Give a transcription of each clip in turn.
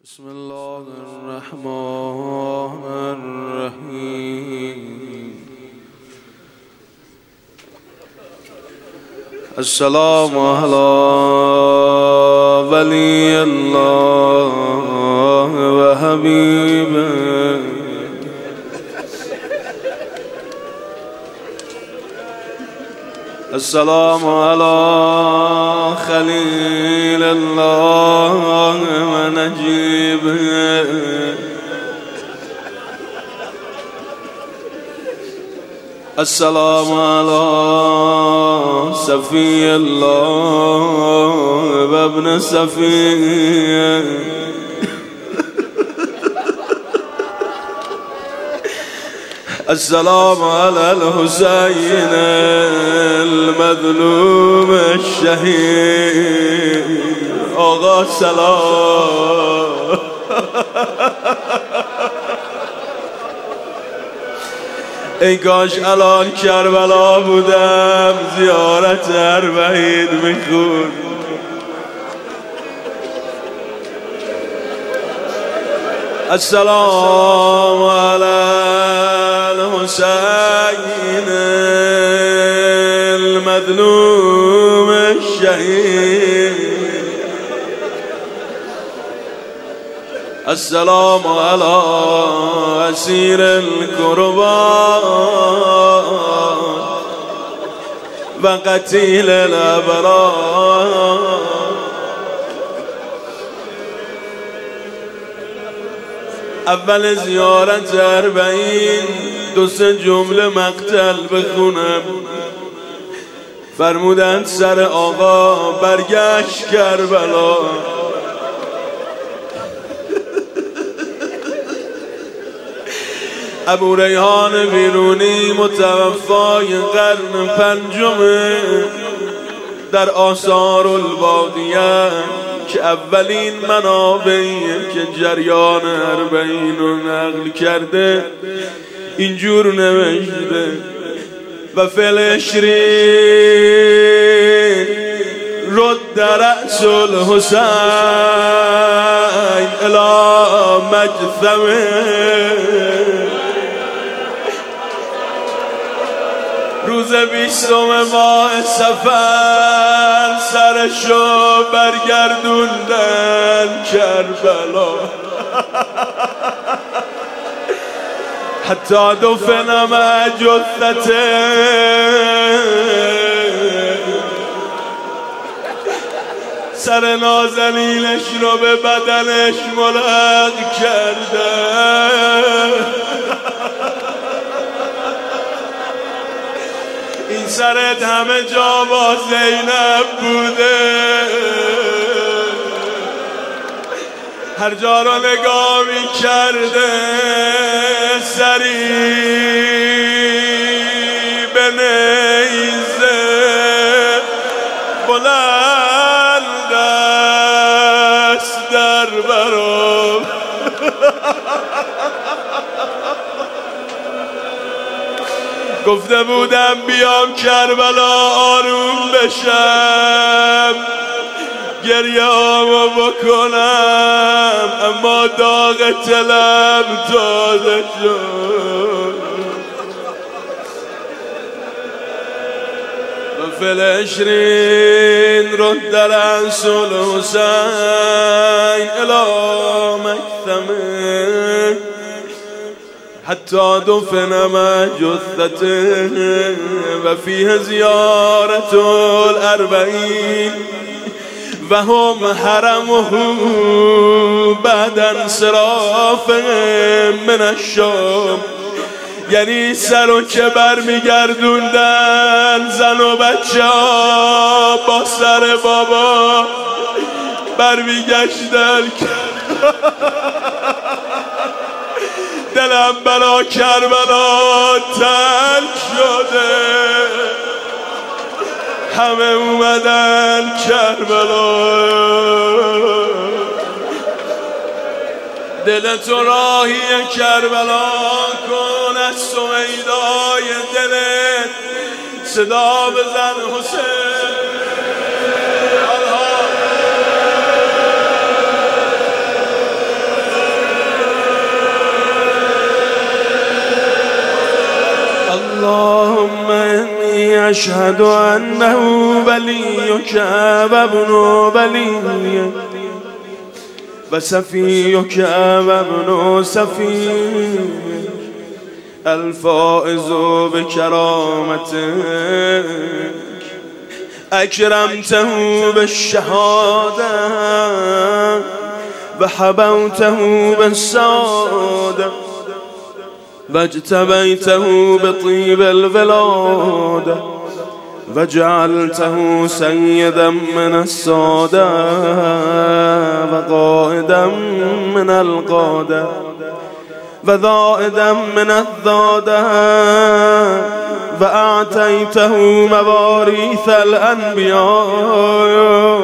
بسم الله الرحمن الرحیم. السلام علی ولی الله و حبیبه. السلام علی خلیل الله و نجیبه. السلام علی صفی الله و ابن صفیه. السلام على الحسين المظلوم الشهيد. آقا سلام. ای کاش الان کربلا بودم زیارت اربعین میخون. السلام على الحسين المظلوم الشهيد. السلام على أسير الكربات وقتيل الأبرار. اول زیارت اربعین دو سه جمله مقتل بخونم. فرمودند سر آقا برگشت کربلا. ابو ریحان بیرونی متوفای قرن پنجمه در آثار البادیه که اولین منابعی که جریان اربعین رو نقل کرده اینجور نوشته: و فلشرین رد رأس الحسین الی مجثمه. روز 20 ماه صفر سرشو برگردوندن کربلا. حتی دفن مع جثته. سر نازنینش رو به بدنش ملحق کردن. این سرت همه جا با زینب بوده. هر جا رو نگاه می کرده سری به نیزه بلند است در برام. گفته بودم بیام کربلا آروم بشم گریه آمو بکنم، اما داغ تلم تازه شد. و فلشرین رد رأس الحسین الی مجثمه حتی دفن مع جثته و فیه زیارت الاربعین و هم حرمه بعد انصرافهم من الشام. یعنی سر و که برمیگردوندن زن و بچه ها با سر بابا برمیگشتن. دلم برا کربلا تنگ شده. همه اومدن کربلا. دل تو راهی کربلا کن، از سویدای دلت صدا بزن حسین. اشهد انه ولیک و ابن ولیک و صفیک و ابن صفیک الفائز بکرامتک اکرمته بالشهاده و حبوته بالسعاده و اجتبیته بطیب الولاده و جعلته سیدا من الساده و قائدا من القاده و ذائدا من الذاده و اعطیته مواریث الانبیاء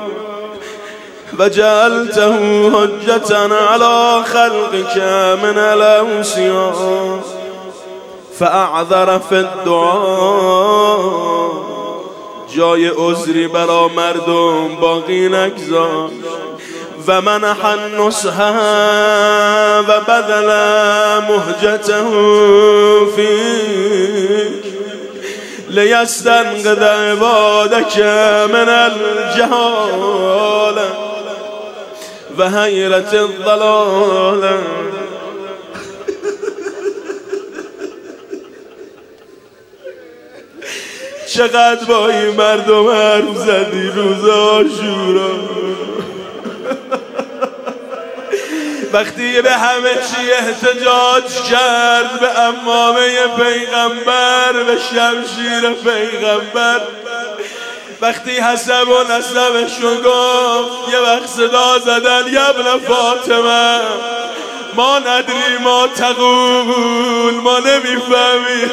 و جعلته حجة على خلقك من الاوصیاء فاعذر فی الدعاء جای عذری برا مردم باقی نگذاشت و منح النصح و بذل مهجته فیک لیستنقذ عبادك من الجهاله و حیرت الضلاله. چقدر با این مردم حرف زدی روز عاشورا، وقتی به همه چی احتجاج کرد، به عمامه پیغمبر، به شمشیر پیغمبر، وقتی حسب و نسبشو گفت یه وقت صدا زدن یا ابن فاطمه ما ندری ما تقول، ما نمیفهمیم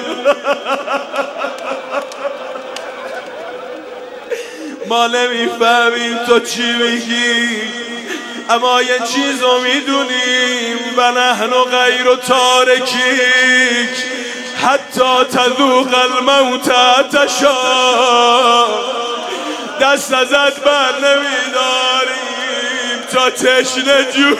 ما نمیفهمیم تو چی میگی، اما یه چیزو میدونیم و نحن غیر تارکیک حتی تذوق الموت تشا، دست ازت بر نمیداریم تا تشنه جو.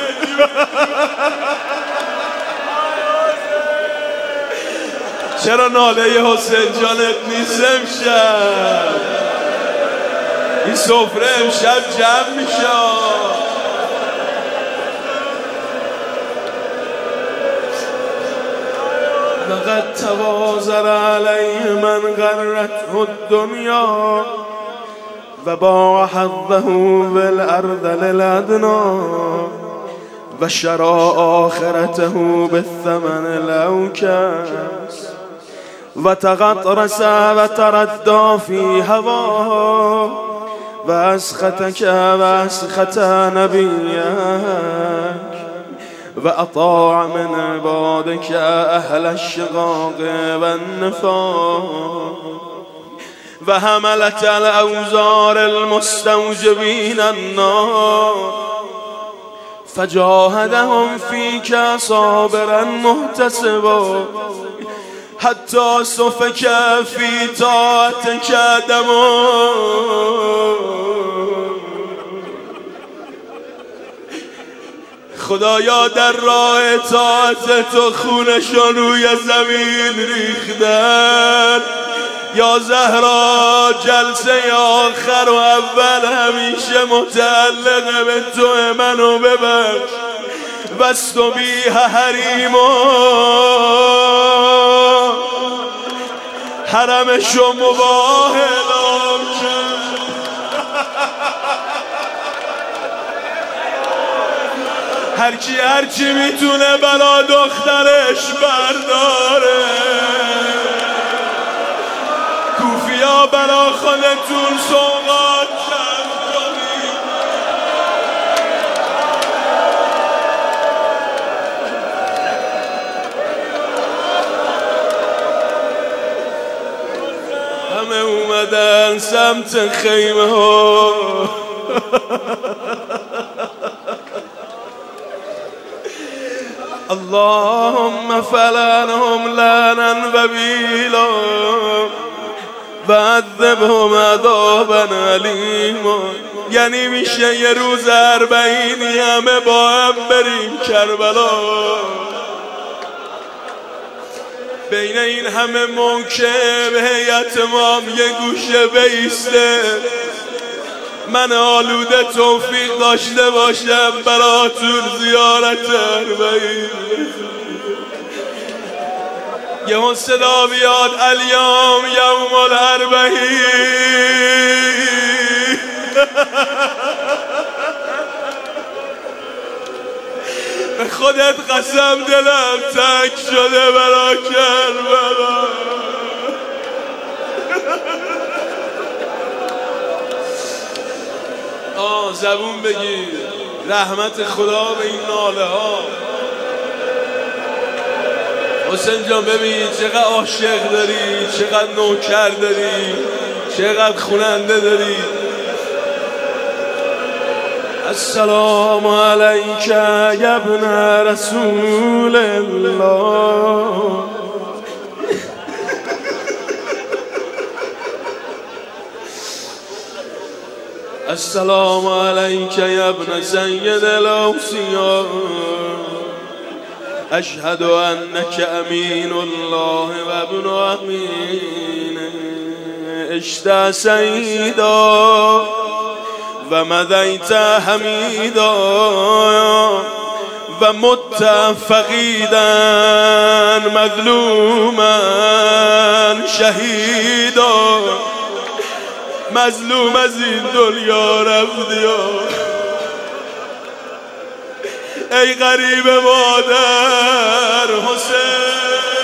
چرا ناله حسین جانت نیست امشب؟ این سفره امشب جمع میشه. لقد توازر علیه من غرته الدنیا و باع حظه بالارض للادنا و شرا آخرته بالثمن الاوکس و تغطرس و تردى فی هواه و اسختک و اسخت نبیک و اطاع من عبادك اهل الشقاق و النفاق و حملت الاوزار المستوجبین النار فجاهدهم فيك صابرا محتسبا حتى سفك في طاعتك دما. خدایا در راه اطاعت تو خونشان روی زمین ریختن. یا زهرا جلسه آخر و اول همیشه متعلق به تو، منو ببخش. واستبیح حریما حرمشو مباح اعلام کرد. هرچی میتونه بلا دخترش برداره. کوفیا بلا خودتون سوغات کم کنید. همه اومدن سمت خیمه ها. اللهم فلعنهم لعنا وبیلا و عذبهم عذابا علیما. یعنی میشه یه روز 40 همه با هم بریم کربلا. بین این همه منکر هیئت امام یه گوشه بیسته. من آلوده توفیق داشته باشم براتون زیارت اربعین. یه اون صدا بیاد الیوم یوم الاربعین. به خودت قسم دلم تک شده برا کربلا. زبون بگیر رحمت خدا به این ناله ها. حسین جان ببین چقدر عاشق داری، چقدر نوکر داری، چقدر خوننده داری. السلام علیک یا ابن رسول الله. السلام علیک یا ابن سید الاوصیاء. اشهد انک امین الله و ابن امین. اشت سیدا و مدیت حمیدا و مت فقیدا مظلوما شهیدا. مظلوم از این دنیا رفتی ای غریب مادر حسین.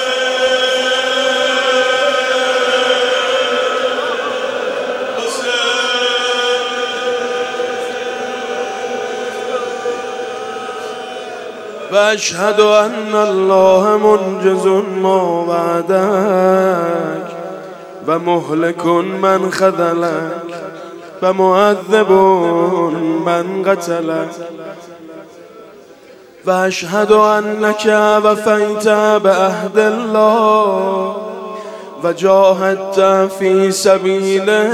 و اشهد ان الله منجز ما وعدک و مهلک من خذلک و معذب من قتلک. و اشهد انک وفیت بعهد الله و جاهدت فی سبیله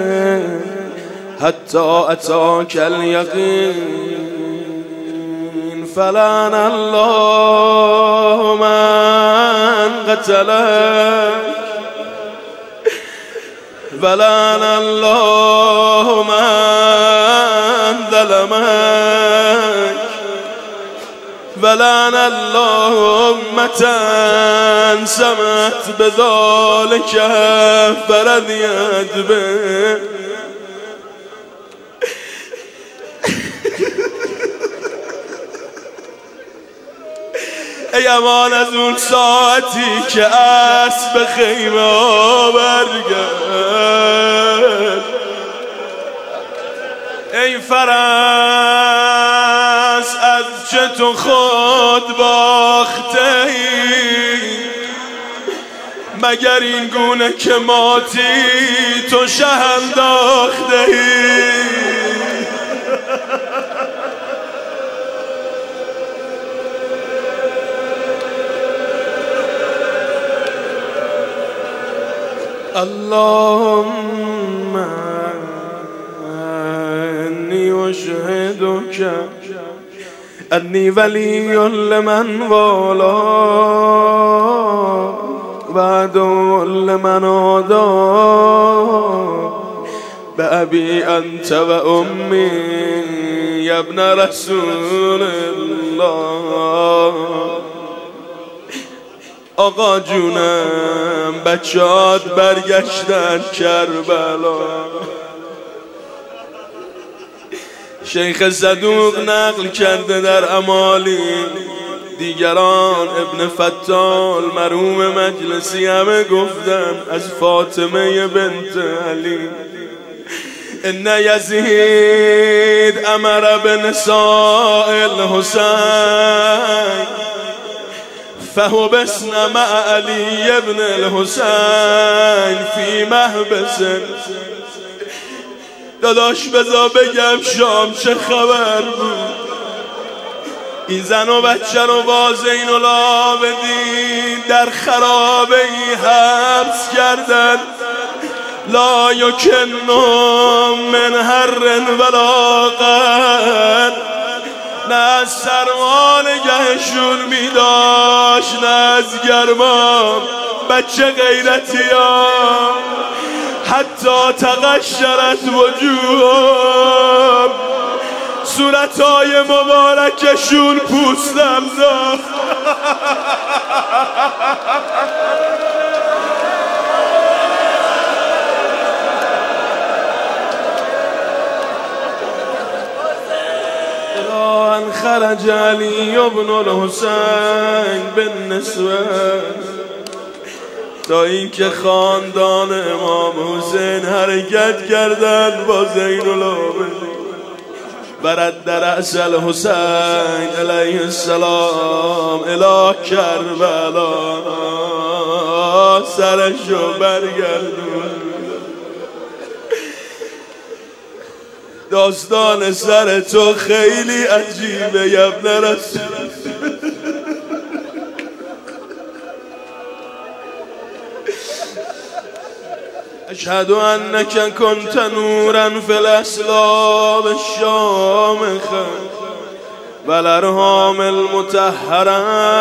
حتی اتاک الیقین. فلعن الله من قتلک ولعن الله من ظلمک ولعن الله امة سمت بذلك فرضیت به. ای امان از اون ساعتی که اسب خیمه ها برگرد. ای فرس از چه تو خود باخته ای، مگر این گونه که ماتی تو شه انداخته ای. اللهم انی اشهدک انی ولی لمن والا و عدو لمن عادا بأبی انت و امی یا ابن رسول الله. آقا جونم بچه‌هات برگشتن کربلا. شیخ صدوق نقل کرده در امالی، دیگران ابن فتال مرحوم مجلسی همه گفتن از فاطمه بنت علی. ان یزید امر بنساء الحسین فحبسن مع علی ابن الحسین فی محبس. داداش بذار بگم شام چه خبر بود. این زن و بچه رو با زین العابدین در خرابه ای حبس کردن. لا یکنهم من هر ولا قر نه از سرما نگهشون میداشت، نه از گرما بچه غیرتی ها. حتی تقشرت وجوههم، صورتهای مبارکشون پوست انداخت. ان خرج علی ابن الحسین بالنسوه، تا اینکه خاندان امام حسین حرکت کردن با زین العابدین. برد رأس الحسین علیه السلام الی کربلا، سرشو برگردون. داستان سر تو خیلی عجیبه یا ابن رسول. اشهد انک کنت نورا فی الاسلاب الشامخه والارحام المطهره،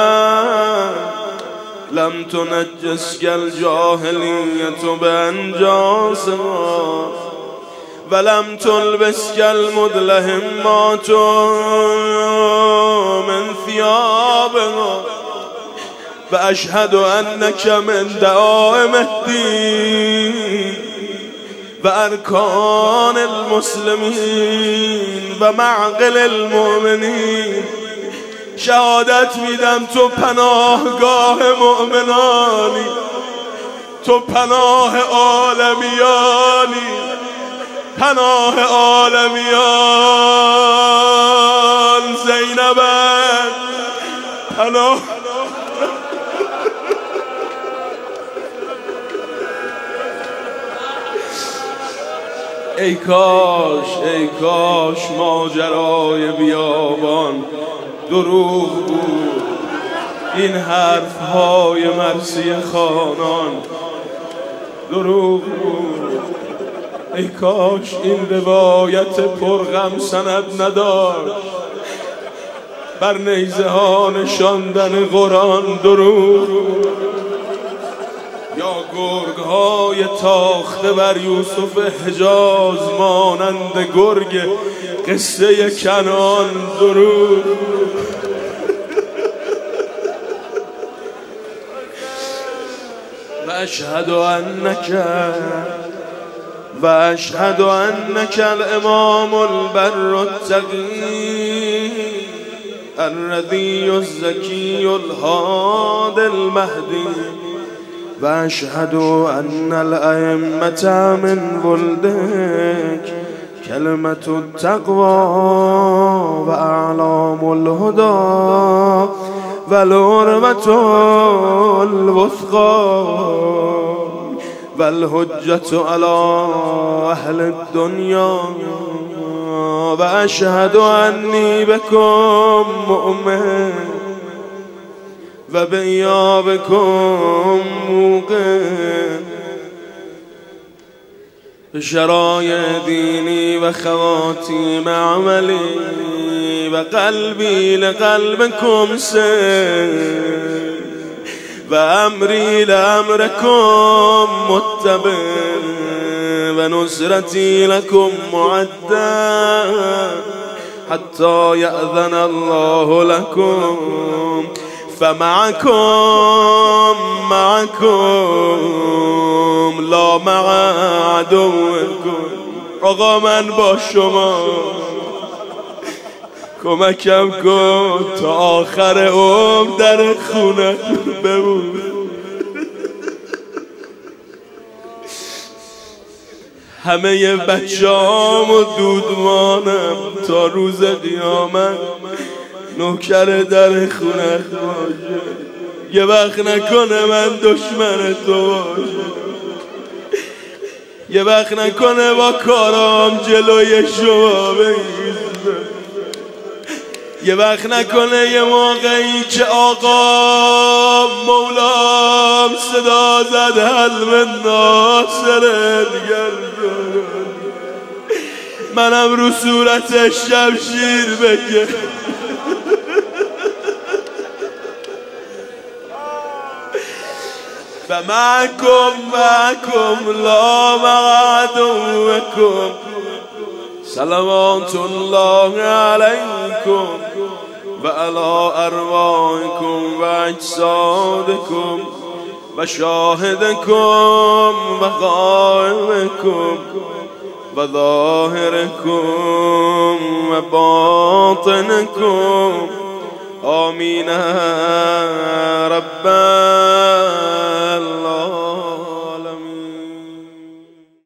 لم تنجسک الجاهلیة بانجاسها ولم تلبسك المدلهمات من ثيابها، وأشهد أنك من دعائم الدين وأركان المسلمين ومعقل المؤمنين. شهادت میدم تو پناهگاه مؤمنانی، تو پناه عالمیانی، پناه عالمیان. زینب پناه. ای کاش ماجرای بیابان دروغ بود، این حرفهای مرثیه خانان دروغ بود. ای کاش این روایت پرغم سند نداشت، بر نیزه ها نشاندن قرآن دروغ، یا گرگ های تاخته بر یوسف حجاز مانند گرگ قصه کنان دروغ. و اشهد انک الامام البر التقی الرضی الزکی الهادی المهدی، و اشهد ان الائمة من ولدک کلمة التقوى و اعلام الهدى و العروة الوثقى و الحجة على اهل الدنیا، و اشهد انی بکم مؤمن و بإیابکم موقن. شرایع دینی و خواتیم عملی و قلبی لقلبکم سر و امری لامرکم متبع و نصرتی لکم معده حتی یأذن الله لکم، فمعکم لا مع عدوکم. آقا من با شما، کمکم کن تا آخر عمر در خونه بمون. همه بچه‌ام و دودمانم تا روز قیامت نوکر در خونه باشه. یه وقت نکنه من دشمن تو باشه، یه وقت نکنه با کارام جلوی شما بگیزه، یه وقت نکنه یه موقعی که آقا مولام صدا زد حل من ناصره دیگر منم رو صورتش شمشیر بگه. فمعكم لا مع عدوكم صلوات الله عليكم وعلى أرواحكم وأجسادكم وشاهدكم وغائبكم وظاهركم وباطنكم آمين رب الله.